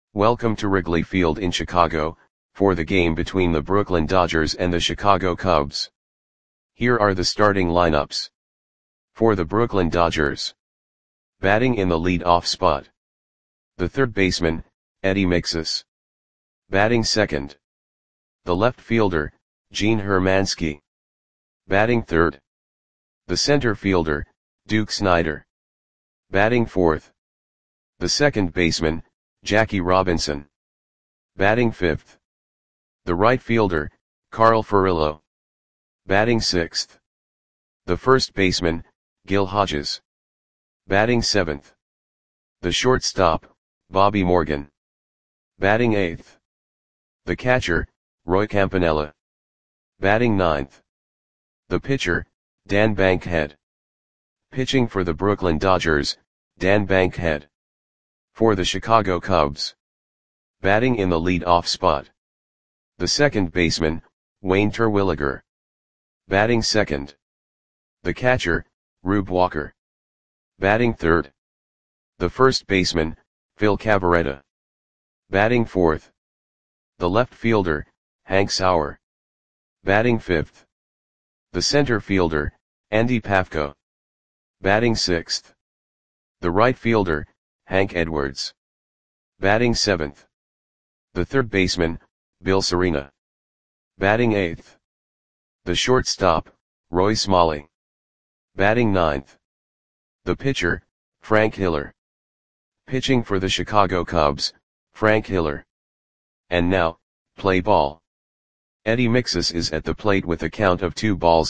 Welcome to Wrigley Field in Chicago, for the game between the Brooklyn Dodgers and the Chicago Cubs. Here are the starting lineups. For the Brooklyn Dodgers. Batting in the lead-off spot. The third baseman, Eddie Mixas. Batting second. The left fielder, Gene Hermansky. Batting third. The center fielder, Duke Snider. Batting fourth. The second baseman, Jackie Robinson. Batting fifth. The right fielder, Carl Furillo. Batting sixth. The first baseman, Gil Hodges. Batting seventh. The shortstop, Bobby Morgan. Batting eighth. The catcher, Roy Campanella. Batting ninth. The pitcher, Dan Bankhead. Pitching for the Brooklyn Dodgers, Dan Bankhead. For the Chicago Cubs. Batting in the lead-off spot. The second baseman, Wayne Terwilliger. Batting second. The catcher, Rube Walker. Batting third. The first baseman, Phil Cavarretta. Batting fourth. The left fielder, Hank Sauer. Batting fifth. The center fielder, Andy Pafko. Batting sixth. The right fielder, Hank Edwards. Batting seventh. The third baseman, Bill Serena. Batting eighth. The shortstop, Roy Smalley. Batting ninth. The pitcher, Frank Hiller. Pitching for the Chicago Cubs, Frank Hiller. And now, play ball. Eddie Mixas is at the plate with a count of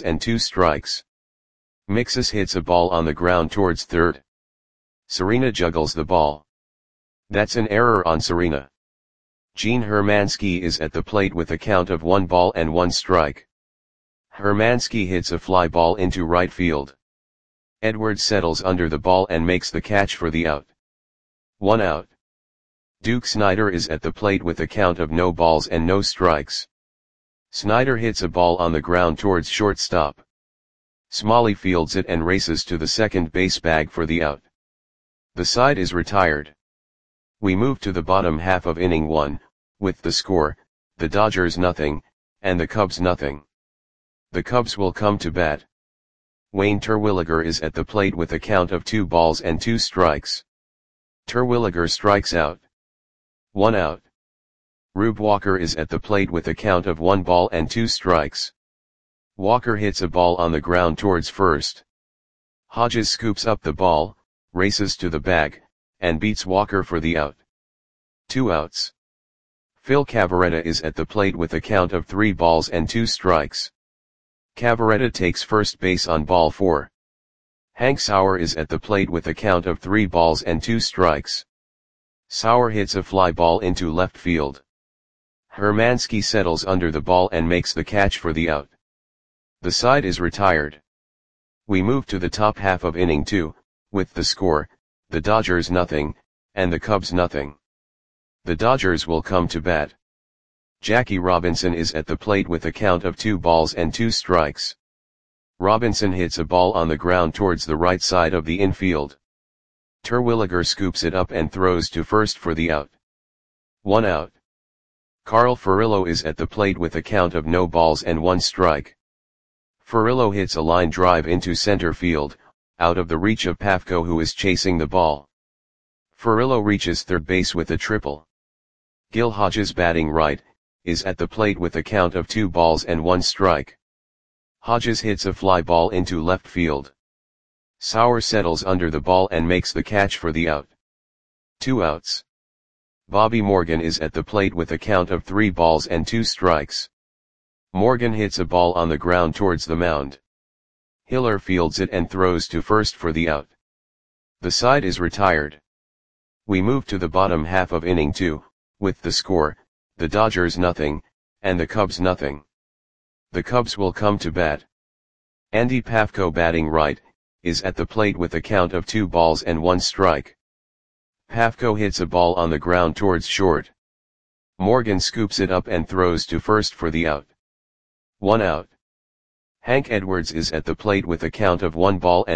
2-2. Mixas hits a ball on the ground towards third. Serena juggles the ball. That's an error on Serena. Gene Hermansky is at the plate with a count of 1-1. Hermansky hits a fly ball into right field. Edwards settles under the ball and makes the catch for the out. 1 out. Duke Snider is at the plate with a count of 0-0. Snider hits a ball on the ground towards shortstop. Smalley fields it and races to the second base bag for the out. The side is retired. We move to the bottom half of inning 1, with the score, the Dodgers 0, and the Cubs 0. The Cubs will come to bat. Wayne Terwilliger is at the plate with a count of 2-2. Terwilliger strikes out. 1 out. Rube Walker is at the plate with a count of 1-2. Walker hits a ball on the ground towards first. Hodges scoops up the ball, races to the bag, and beats Walker for the out. 2 outs. Phil Cavarretta is at the plate with a count of 3-2. Cavarretta takes first base on ball 4. Hank Sauer is at the plate with a count of 3-2. Sauer hits a fly ball into left field. Hermansky settles under the ball and makes the catch for the out. The side is retired. We move to the top half of inning 2, with the score, the Dodgers 0, and the Cubs 0. The Dodgers will come to bat. Jackie Robinson is at the plate with a count of 2-2. Robinson hits a ball on the ground towards the right side of the infield. Terwilliger scoops it up and throws to first for the out. 1 out. Carl Furillo is at the plate with a count of 0-1. Furillo hits a line drive into center field, out of the reach of Pafko, who is chasing the ball. Furillo reaches third base with a triple. Gil Hodges, batting right, is at the plate with a count of 2-1. Hodges hits a fly ball into left field. Sauer settles under the ball and makes the catch for the out. 2 outs. Bobby Morgan is at the plate with a count of 3-2. Morgan hits a ball on the ground towards the mound. Hiller fields it and throws to first for the out. The side is retired. We move to the bottom half of inning 2, with the score, the Dodgers 0, and the Cubs 0. The Cubs will come to bat. Andy Pafko, batting right, is at the plate with a count of 2-1. Pafko hits a ball on the ground towards short. Morgan scoops it up and throws to first for the out. 1 out. Hank Edwards is at the plate with a count of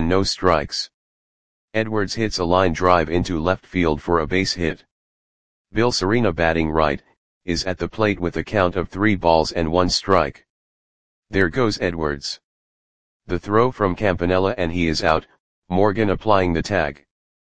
1-0. Edwards hits a line drive into left field for a base hit. Bill Serena batting right, is at the plate with a count of 3 balls and 1 strike. There goes Edwards. The throw from Campanella and he is out, Morgan applying the tag.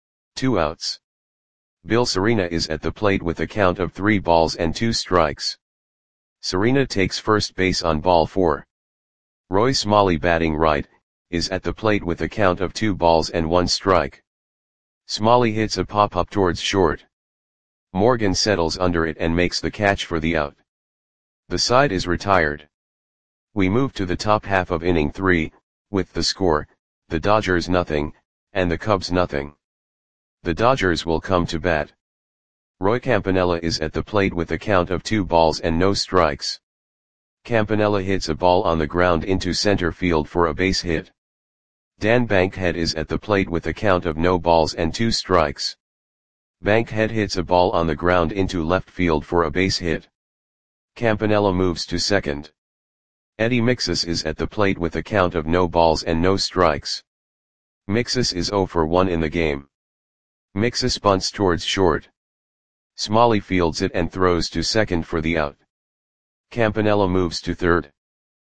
2 outs. Bill Serena is at the plate with a count of 3 balls and 2 strikes. Serena takes first base on ball 4. Roy Smalley batting right, is at the plate with a count of 2 balls and 1 strike. Smalley hits a pop-up towards short. Morgan settles under it and makes the catch for the out. The side is retired. We move to the top half of inning 3, with the score, the Dodgers nothing, and the Cubs nothing. The Dodgers will come to bat. Roy Campanella is at the plate with a count of 2 balls and no strikes. Campanella hits a ball on the ground into center field for a base hit. Dan Bankhead is at the plate with a count of no balls and 2 strikes. Bankhead hits a ball on the ground into left field for a base hit. Campanella moves to second. Eddie Mixus is at the plate with a count of no balls and no strikes. Mixus is 0 for 1 in the game. Mixus bunts towards short. Smalley fields it and throws to second for the out. Campanella moves to third.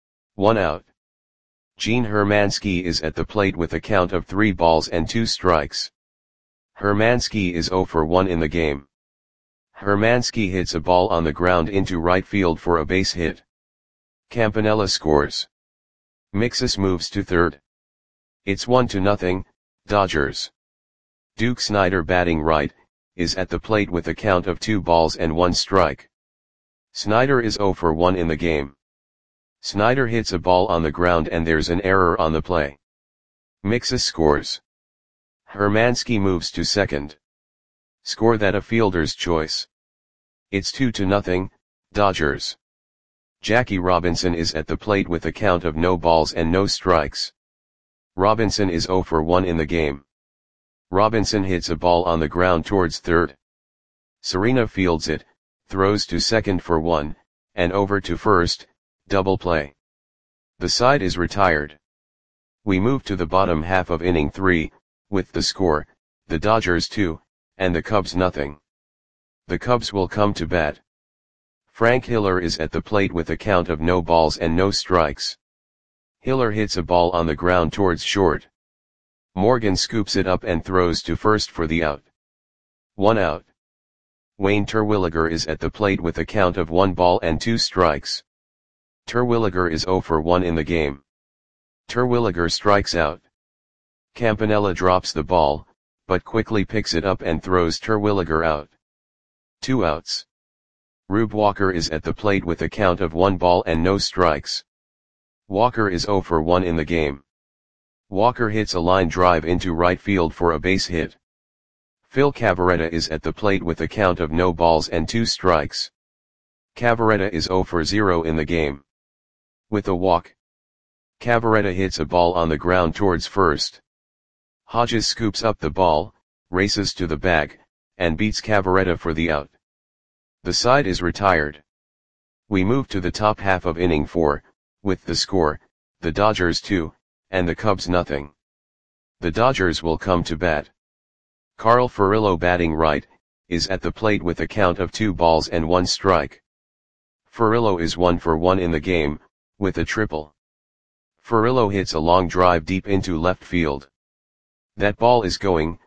1 out. Gene Hermansky is at the plate with a count of 3 balls and 2 strikes. Hermansky is 0 for 1 in the game. Hermansky hits a ball on the ground into right field for a base hit. Campanella scores. Mixus moves to third. It's 1-0, Dodgers. Duke Snider batting right, is at the plate with a count of 2 balls and 1 strike. Snider is 0 for 1 in the game. Snider hits a ball on the ground and there's an error on the play. Mixus scores. Hermansky moves to second. Score that a fielder's choice. It's 2-0, Dodgers. Jackie Robinson is at the plate with a count of no balls and no strikes. Robinson is 0 for 1 in the game. Robinson hits a ball on the ground towards third. Serena fields it, throws to second for 1, and over to first, double play. The side is retired. We move to the bottom half of inning 3, with the score, the Dodgers 2, and the Cubs nothing. The Cubs will come to bat. Frank Hiller is at the plate with a count of no balls and no strikes. Hiller hits a ball on the ground towards short. Morgan scoops it up and throws to first for the out. 1 out. Wayne Terwilliger is at the plate with a count of 1 ball and 2 strikes. Terwilliger is 0 for 1 in the game. Terwilliger strikes out. Campanella drops the ball, but quickly picks it up and throws Terwilliger out. 2 outs. Rube Walker is at the plate with a count of 1 ball and no strikes. Walker is 0 for 1 in the game. Walker hits a line drive into right field for a base hit. Phil Cavarretta is at the plate with a count of no balls and 2 strikes. Cavarretta is 0 for 0 in the game. With a walk, Cavarretta hits a ball on the ground towards first. Hodges scoops up the ball, races to the bag, and beats Cavarretta for the out. The side is retired. We move to the top half of inning 4, with the score, the Dodgers 2, and the Cubs nothing. The Dodgers will come to bat. Carl Furillo batting right, is at the plate with a count of 2 balls and 1 strike. Furillo is 1 for 1 in the game, with a triple. Furillo hits a long drive deep into left field. That ball is going,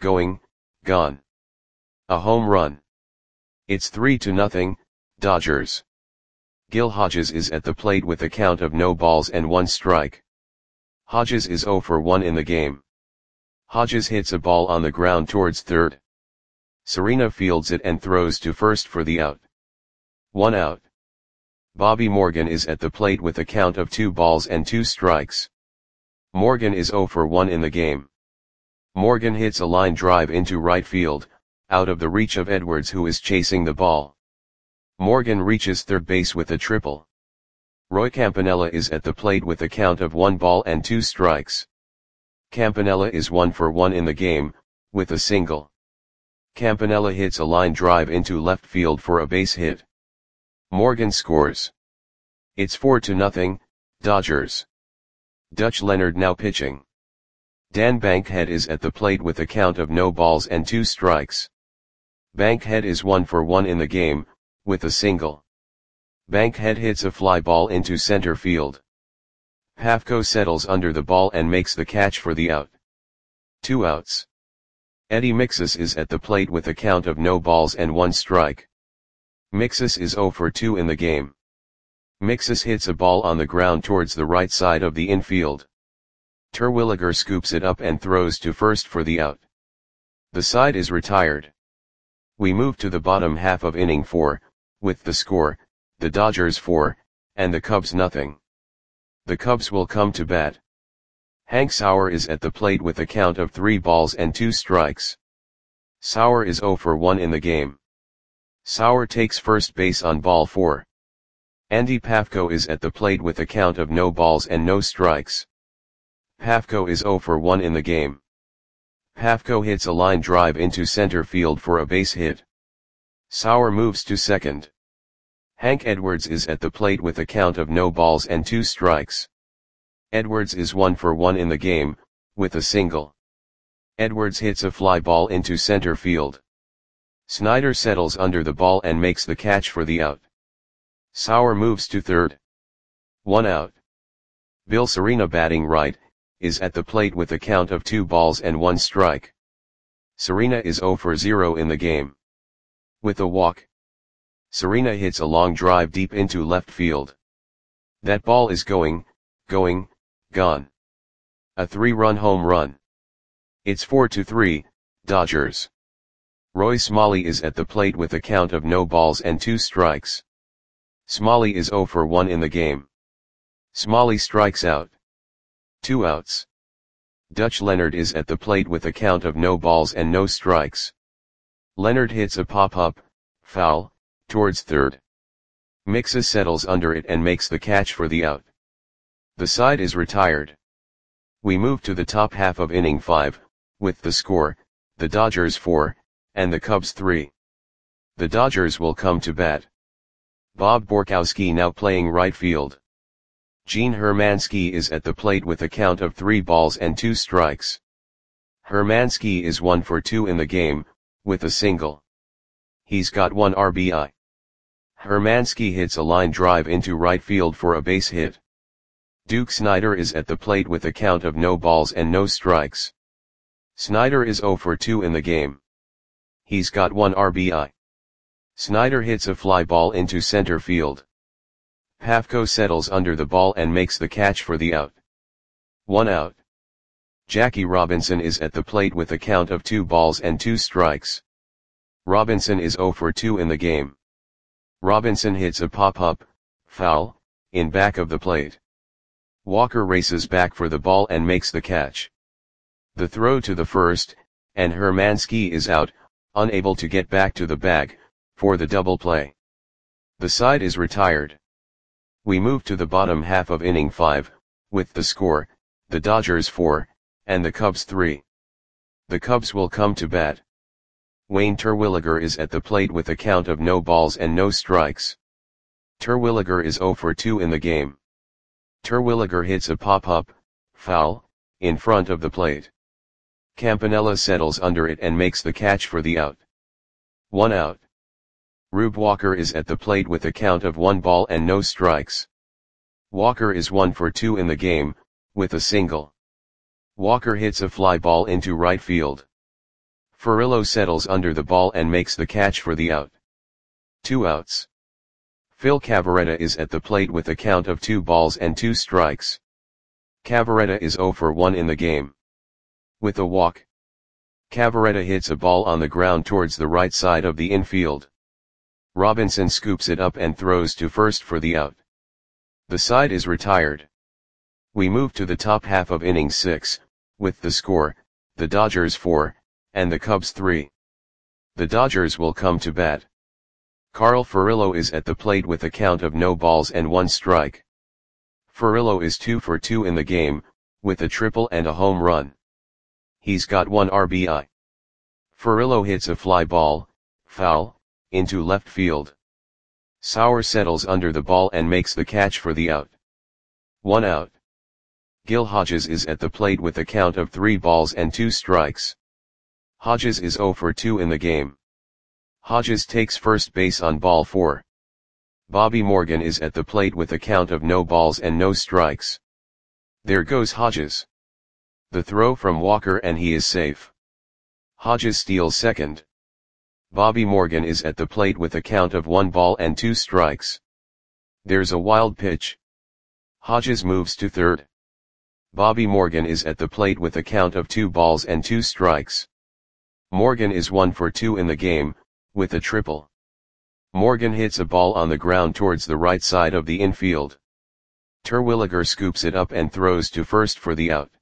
gone. A home run. It's 3-0, Dodgers. Gil Hodges is at the plate with a count of no balls and 1 strike. Hodges is 0 for 1 in the game. Hodges hits a ball on the ground towards third. Serena fields it and throws to first for the out. 1 out. Bobby Morgan is at the plate with a count of 2 balls and 2 strikes. Morgan is 0 for 1 in the game. Morgan hits a line drive into right field, out of the reach of Edwards who is chasing the ball. Morgan reaches third base with a triple. Roy Campanella is at the plate with a count of 1 ball and 2 strikes. Campanella is 1 for 1 in the game, with a single. Campanella hits a line drive into left field for a base hit. Morgan scores. It's 4-0, Dodgers. Dutch Leonard now pitching. Dan Bankhead is at the plate with a count of no balls and 2 strikes. Bankhead is 1 for 1 in the game, with a single. Bankhead hits a fly ball into center field. Pafko settles under the ball and makes the catch for the out. 2 outs. Eddie Mixus is at the plate with a count of no balls and 1 strike. Mixus is 0 for 2 in the game. Mixus hits a ball on the ground towards the right side of the infield. Terwilliger scoops it up and throws to first for the out. The side is retired. We move to the bottom half of inning 4, with the score, the Dodgers 4, and the Cubs nothing. The Cubs will come to bat. Hank Sauer is at the plate with a count of 3 balls and 2 strikes. Sauer is 0 for 1 in the game. Sauer takes first base on ball 4. Andy Pafko is at the plate with a count of no balls and no strikes. Pafko is 0 for 1 in the game. Pafko hits a line drive into center field for a base hit. Sauer moves to second. Hank Edwards is at the plate with a count of no balls and 2 strikes. Edwards is 1 for 1 in the game, with a single. Edwards hits a fly ball into center field. Snyder settles under the ball and makes the catch for the out. Sauer moves to third. 1 out. Bill Serena, batting right, is at the plate with a count of 2 balls and 1 strike. Serena is 0 for 0 in the game. With a walk, Serena hits a long drive deep into left field. That ball is going, gone. A 3-run home run. It's 4-3, Dodgers. Roy Smalley is at the plate with a count of no balls and 2 strikes. Smalley is 0 for 1 in the game. Smalley strikes out. 2 outs. Dutch Leonard is at the plate with a count of no balls and no strikes. Leonard hits a pop-up, foul, towards third. Mixus settles under it and makes the catch for the out. The side is retired. We move to the top half of inning 5, with the score, the Dodgers 4, and the Cubs 3. The Dodgers will come to bat. Bob Borkowski now playing right field. Gene Hermansky is at the plate with a count of 3 balls and 2 strikes. Hermansky is 1 for 2 in the game, with a single. He's got 1 RBI. Hermansky hits a line drive into right field for a base hit. Duke Snider is at the plate with a count of no balls and no strikes. Snider is 0 for 2 in the game. He's got 1 RBI. Snider hits a fly ball into center field. Pafko settles under the ball and makes the catch for the out. 1 out. Jackie Robinson is at the plate with a count of 2 balls and 2 strikes. Robinson is 0 for 2 in the game. Robinson hits a pop-up, foul, in back of the plate. Walker races back for the ball and makes the catch. The throw to the first, and Hermansky is out, unable to get back to the bag, for the double play. The side is retired. We move to the bottom half of inning 5, with the score, the Dodgers 4, and the Cubs 3. The Cubs will come to bat. Wayne Terwilliger is at the plate with a count of no balls and no strikes. Terwilliger is 0 for 2 in the game. Terwilliger hits a pop-up, foul, in front of the plate. Campanella settles under it and makes the catch for the out. 1 out. Rube Walker is at the plate with a count of 1 ball and no strikes. Walker is 1 for 2 in the game, with a single. Walker hits a fly ball into right field. Furillo settles under the ball and makes the catch for the out. 2 outs. Phil Cavarretta is at the plate with a count of 2 balls and 2 strikes. Cavarretta is 0 for 1 in the game. With a walk, Cavarretta hits a ball on the ground towards the right side of the infield. Robinson scoops it up and throws to first for the out. The side is retired. We move to the top half of inning 6, with the score, the Dodgers 4, and the Cubs 3. The Dodgers will come to bat. Carl Furillo is at the plate with a count of no balls and 1 strike. Furillo is 2 for 2 in the game, with a triple and a home run. He's got 1 RBI. Furillo hits a fly ball, foul, into left field. Sauer settles under the ball and makes the catch for the out. 1 out. Gil Hodges is at the plate with a count of 3 balls and 2 strikes. Hodges is 0 for 2 in the game. Hodges takes first base on ball 4. Bobby Morgan is at the plate with a count of no balls and no strikes. There goes Hodges. The throw from Walker and he is safe. Hodges steals second. Bobby Morgan is at the plate with a count of 1 ball and 2 strikes. There's a wild pitch. Hodges moves to third. Bobby Morgan is at the plate with a count of 2 balls and 2 strikes. Morgan is 1 for 2 in the game, with a triple. Morgan hits a ball on the ground towards the right side of the infield. Terwilliger scoops it up and throws to first for the out.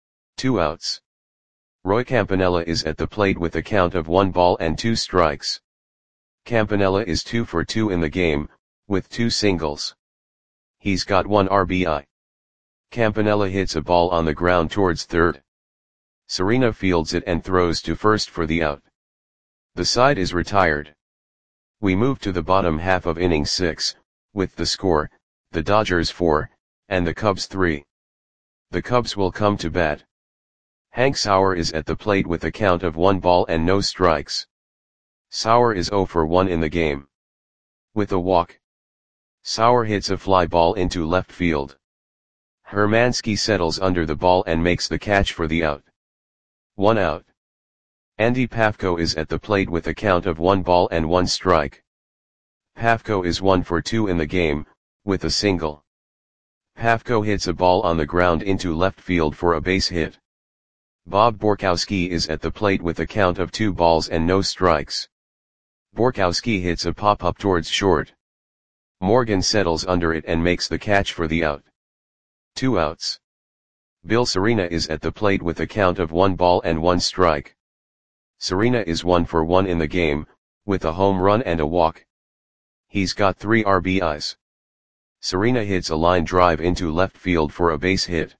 2 outs. Roy Campanella is at the plate with a count of 1 ball and 2 strikes. Campanella is 2 for 2 in the game, with 2 singles. He's got 1 RBI. Campanella hits a ball on the ground towards third. Serena fields it and throws to first for the out. The side is retired. We move to the bottom half of inning 6, with the score, the Dodgers 4, and the Cubs 3. The Cubs will come to bat. Hank Sauer is at the plate with a count of 1 ball and no strikes. Sauer is 0 for 1 in the game. With a walk, Sauer hits a fly ball into left field. Hermansky settles under the ball and makes the catch for the out. 1 out. Andy Pafko is at the plate with a count of 1 ball and 1 strike. Pafko is 1 for 2 in the game, with a single. Pafko hits a ball on the ground into left field for a base hit. Bob Borkowski is at the plate with a count of 2 balls and no strikes. Borkowski hits a pop-up towards short. Morgan settles under it and makes the catch for the out. 2 outs. Bill Serena is at the plate with a count of 1 ball and 1 strike. Serena is 1 for 1 in the game, with a home run and a walk. He's got 3 RBIs. Serena hits a line drive into left field for a base hit.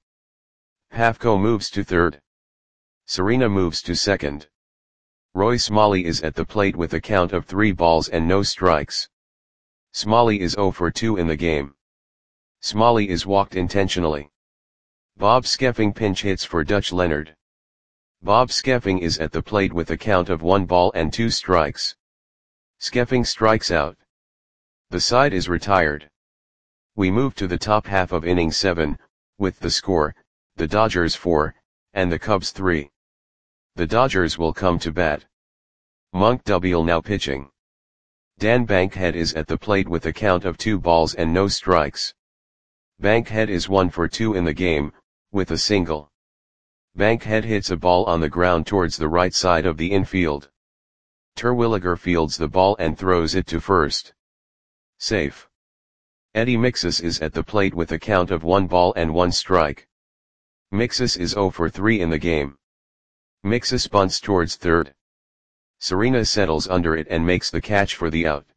Pafko moves to third. Serena moves to second. Roy Smalley is at the plate with a count of 3 balls and no strikes. Smalley is 0 for 2 in the game. Smalley is walked intentionally. Bob Skeffing pinch hits for Dutch Leonard. Bob Skeffing is at the plate with a count of 1 ball and 2 strikes. Skeffing strikes out. The side is retired. We move to the top half of inning 7, with the score, the Dodgers 4, and the Cubs 3. The Dodgers will come to bat. Monk Dubiel now pitching. Dan Bankhead is at the plate with a count of 2 balls and no strikes. Bankhead is 1 for 2 in the game, with a single. Bankhead hits a ball on the ground towards the right side of the infield. Terwilliger fields the ball and throws it to first. Safe. Eddie Mixus is at the plate with a count of 1 ball and 1 strike. Mixus is 0 for 3 in the game. Mixus bunts towards third. Serena settles under it and makes the catch for the out.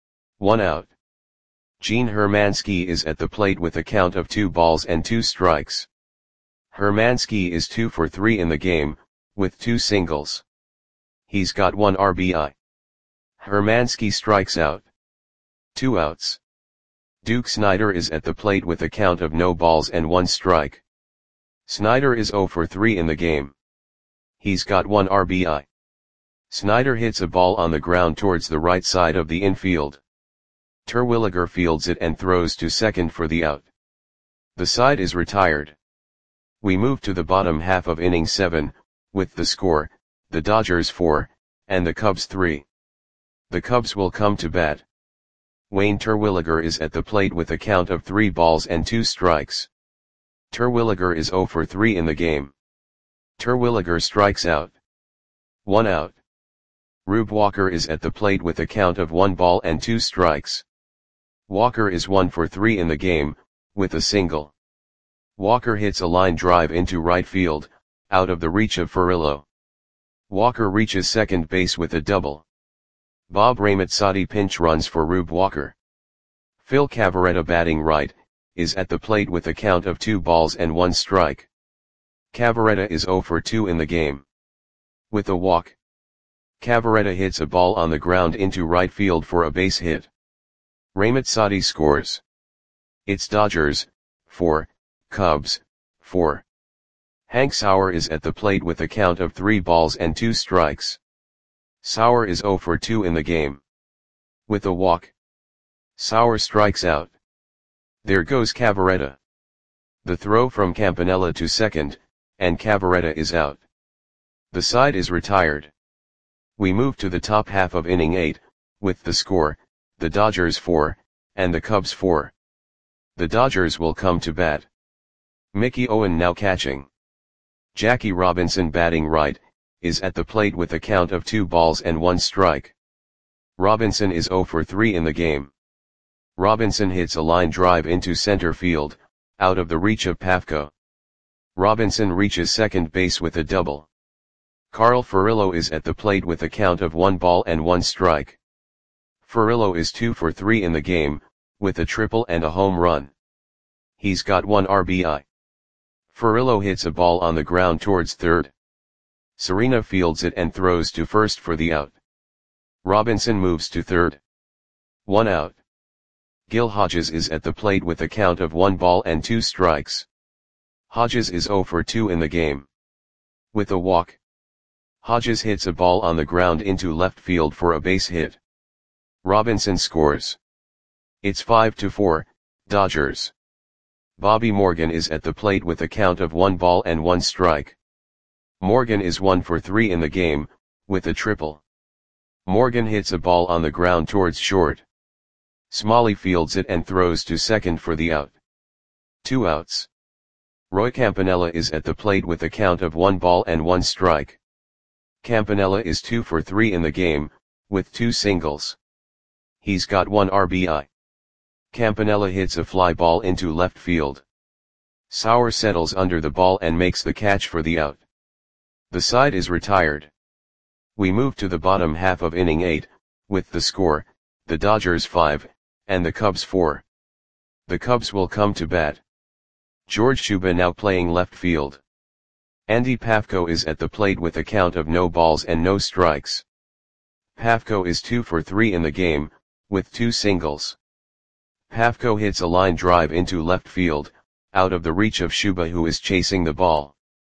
1 out. Gene Hermansky is at the plate with a count of 2 balls and 2 strikes. Hermansky is 2 for 3 in the game, with 2 singles. He's got 1 RBI. Hermansky strikes out. 2 outs. Duke Snider is at the plate with a count of no balls and 1 strike. Snider is 0 for 3 in the game. He's got 1 RBI. Snider hits a ball on the ground towards the right side of the infield. Terwilliger fields it and throws to second for the out. The side is retired. We move to the bottom half of inning 7, with the score, the Dodgers 4, and the Cubs 3. The Cubs will come to bat. Wayne Terwilliger is at the plate with a count of 3 balls and 2 strikes. Terwilliger is 0 for 3 in the game. Terwilliger strikes out. 1 out. Rube Walker is at the plate with a count of 1 ball and 2 strikes. Walker is 1 for 3 in the game, with a single. Walker hits a line drive into right field, out of the reach of Furillo. Walker reaches second base with a double. Bob Ramazzotti pinch runs for Rube Walker. Phil Cavarretta batting right, is at the plate with a count of 2 balls and 1 strike. Cavarretta is 0 for 2 in the game. With a walk, Cavarretta hits a ball on the ground into right field for a base hit. Ramazzotti scores. It's Dodgers 4, Cubs 4. Hank Sauer is at the plate with a count of 3 balls and 2 strikes. Sauer is 0 for 2 in the game. With a walk, Sauer strikes out. There goes Cavaretta. The throw from Campanella to second, and Cavaretta is out. The side is retired. We move to the top half of inning 8, with the score, the Dodgers 4, and the Cubs 4. The Dodgers will come to bat. Mickey Owen now catching. Jackie Robinson batting right, is at the plate with a count of 2 balls and 1 strike. Robinson is 0 for 3 in the game. Robinson hits a line drive into center field, out of the reach of Pafko. Robinson reaches second base with a double. Carl Furillo is at the plate with a count of 1 ball and 1 strike. Furillo is 2 for 3 in the game, with a triple and a home run. He's got 1 RBI. Furillo hits a ball on the ground towards third. Serena fields it and throws to first for the out. Robinson moves to third. 1 out. Gil Hodges is at the plate with a count of 1 ball and 2 strikes. Hodges is 0 for 2 in the game. With a walk, Hodges hits a ball on the ground into left field for a base hit. Robinson scores. It's 5-4, Dodgers. Bobby Morgan is at the plate with a count of 1 ball and 1 strike. Morgan is 1 for 3 in the game, with a triple. Morgan hits a ball on the ground towards short. Smalley fields it and throws to second for the out. 2 outs. Roy Campanella is at the plate with a count of 1 ball and 1 strike. Campanella is 2 for 3 in the game, with 2 singles. He's got 1 RBI. Campanella hits a fly ball into left field. Sauer settles under the ball and makes the catch for the out. The side is retired. We move to the bottom half of inning 8, with the score, the Dodgers 5, and the Cubs 4. The Cubs will come to bat. George Shuba now playing left field. Andy Pafko is at the plate with a count of no balls and no strikes. Pafko is 2 for 3 in the game, with 2 singles. Pafko hits a line drive into left field, out of the reach of Shuba who is chasing the ball.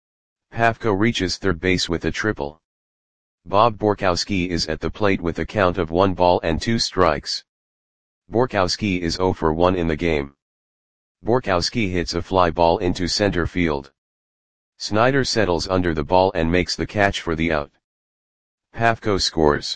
Pafko reaches third base with a triple. Bob Borkowski is at the plate with a count of 1 ball and 2 strikes. Borkowski is 0 for 1 in the game. Borkowski hits a fly ball into center field. Snyder settles under the ball and makes the catch for the out. Pafko scores.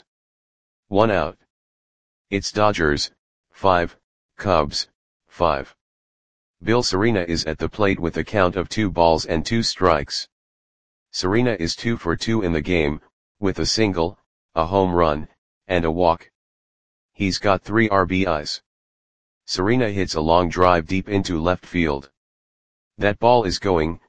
1 out. It's Dodgers 5, Cubs 5. Bill Serena is at the plate with a count of 2 balls and 2 strikes. Serena is 2 for 2 in the game, with a single, a home run, and a walk. He's got 3 RBIs. Serena hits a long drive deep into left field. That ball is going,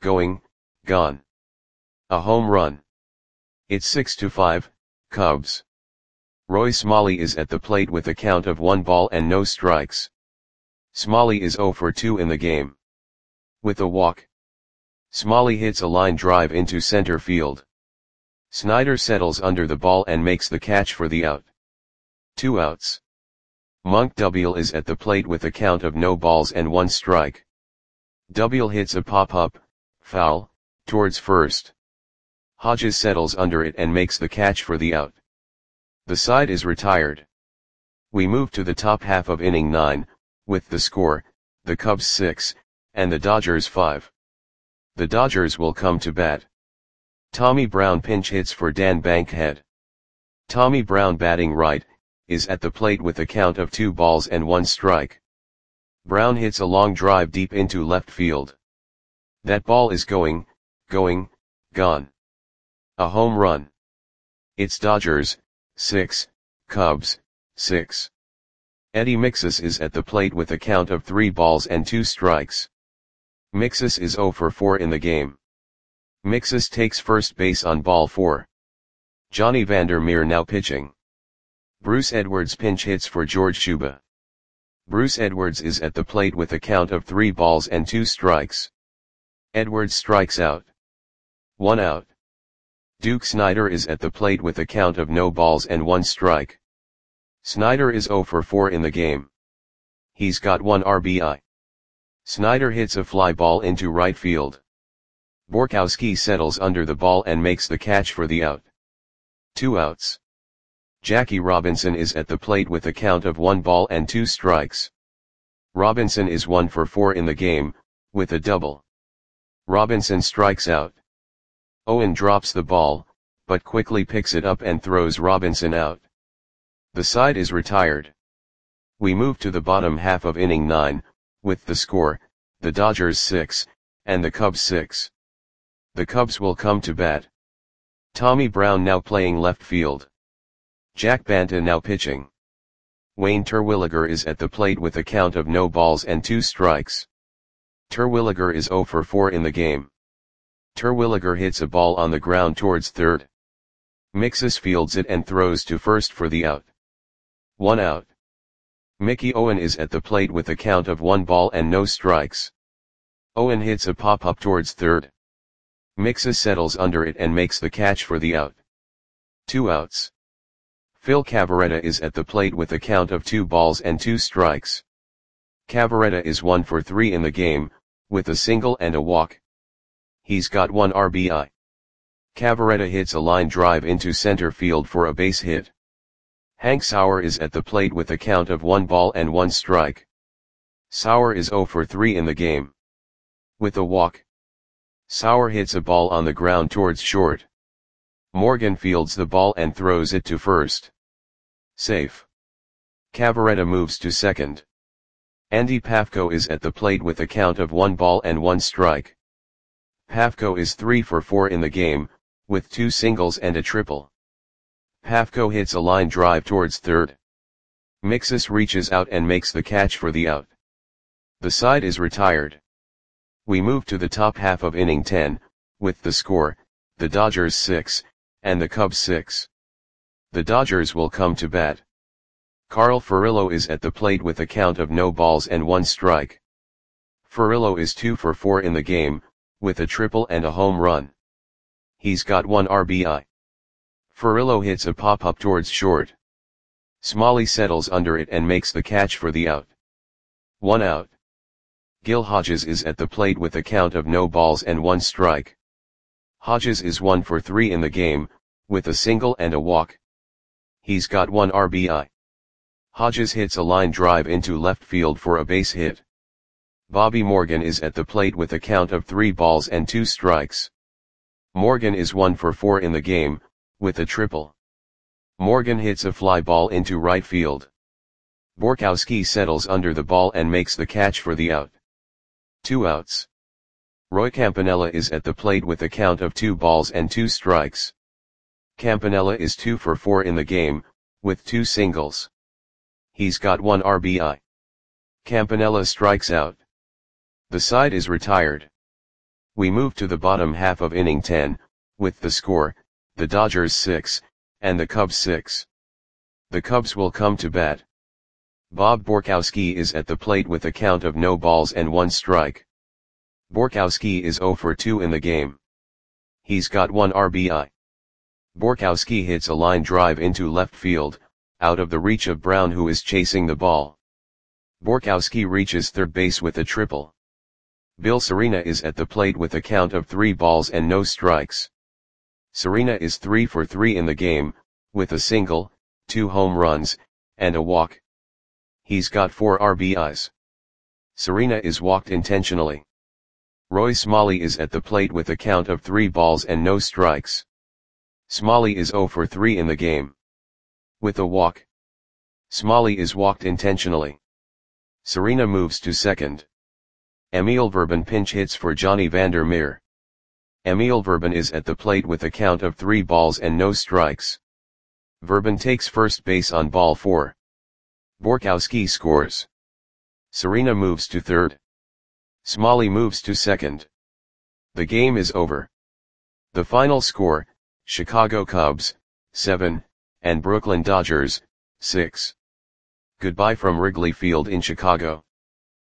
gone. A home run. It's 6-5, Cubs. Roy Smalley is at the plate with a count of 1 ball and no strikes. Smalley is 0 for 2 in the game. With a walk, Smalley hits a line drive into center field. Snyder settles under the ball and makes the catch for the out. 2 outs. Monk Dubiel is at the plate with a count of no balls and 1 strike. Dubiel hits a pop-up, foul, towards first. Hodges settles under it and makes the catch for the out. The side is retired. We move to the top half of inning 9, with the score, the Cubs 6, and the Dodgers 5. The Dodgers will come to bat. Tommy Brown pinch hits for Dan Bankhead. Tommy Brown batting right, is at the plate with a count of 2 balls and 1 strike. Brown hits a long drive deep into left field. That ball is going, gone. A home run. It's Dodgers 6, Cubs 6. Eddie Mixus is at the plate with a count of 3 balls and 2 strikes. Mixus is 0 for 4 in the game. Mixus takes first base on ball 4. Johnny Vandermeer now pitching. Bruce Edwards pinch hits for George Shuba. Bruce Edwards is at the plate with a count of 3 balls and 2 strikes. Edwards strikes out. 1 out. Duke Snyder is at the plate with a count of no balls and 1 strike. Snyder is 0 for 4 in the game. He's got 1 RBI. Snyder hits a fly ball into right field. Borkowski settles under the ball and makes the catch for the out. 2 outs. Jackie Robinson is at the plate with a count of 1 ball and 2 strikes. Robinson is 1 for 4 in the game, with a double. Robinson strikes out. Owen drops the ball, but quickly picks it up and throws Robinson out. The side is retired. We move to the bottom half of inning 9, with the score, the Dodgers 6, and the Cubs 6. The Cubs will come to bat. Tommy Brown now playing left field. Jack Banta now pitching. Wayne Terwilliger is at the plate with a count of no balls and 2 strikes. Terwilliger is 0 for 4 in the game. Terwilliger hits a ball on the ground towards third. Mixus fields it and throws to first for the out. 1 out. Mickey Owen is at the plate with a count of 1 ball and no strikes. Owen hits a pop-up towards third. Mixus settles under it and makes the catch for the out. 2 outs. Phil Cavarretta is at the plate with a count of 2 balls and 2 strikes. Cavarretta is 1 for 3 in the game, with a single and a walk. He's got 1 RBI. Cavarretta hits a line drive into center field for a base hit. Hank Sauer is at the plate with a count of 1 ball and 1 strike. Sauer is 0 for 3 in the game. With a walk. Sauer hits a ball on the ground towards short. Morgan fields the ball and throws it to first. Safe. Cavarretta moves to second. Andy Pafko is at the plate with a count of 1 ball and 1 strike. Pafko is 3 for 4 in the game, with 2 singles and a triple. Pafko hits a line drive towards third. Mixus reaches out and makes the catch for the out. The side is retired. We move to the top half of inning 10, with the score, the Dodgers 6, and the Cubs 6. The Dodgers will come to bat. Carl Furillo is at the plate with a count of no balls and 1 strike. Furillo is 2 for 4 in the game, with a triple and a home run. He's got 1 RBI. Furillo hits a pop-up towards short. Smalley settles under it and makes the catch for the out. 1 out. Gil Hodges is at the plate with a count of no balls and 1 strike. Hodges is 1 for 3 in the game, with a single and a walk. He's got 1 RBI. Hodges hits a line drive into left field for a base hit. Bobby Morgan is at the plate with a count of 3 balls and 2 strikes. Morgan is 1 for 4 in the game, with a triple. Morgan hits a fly ball into right field. Borkowski settles under the ball and makes the catch for the out. 2 outs. Roy Campanella is at the plate with a count of 2 balls and 2 strikes. Campanella is 2 for 4 in the game, with 2 singles. He's got 1 RBI. Campanella strikes out. The side is retired. We move to the bottom half of inning 10, with the score, the Dodgers 6, and the Cubs 6. The Cubs will come to bat. Bob Borkowski is at the plate with a count of no balls and 1 strike. Borkowski is 0 for 2 in the game. He's got 1 RBI. Borkowski hits a line drive into left field, out of the reach of Brown who is chasing the ball. Borkowski reaches third base with a triple. Bill Serena is at the plate with a count of 3 balls and no strikes. Serena is 3 for 3 in the game, with a single, 2 home runs, and a walk. He's got 4 RBIs. Serena is walked intentionally. Roy Smalley is at the plate with a count of 3 balls and no strikes. Smalley is 0 for 3 in the game. With a walk. Smalley is walked intentionally. Serena moves to second. Emil Verban pinch hits for Johnny Vander Meer. Emil Verban is at the plate with a count of 3 balls and no strikes. Verban takes first base on ball 4. Borkowski scores. Serena moves to third. Smalley moves to second. The game is over. The final score, Chicago Cubs, 7, and Brooklyn Dodgers, 6. Goodbye from Wrigley Field in Chicago.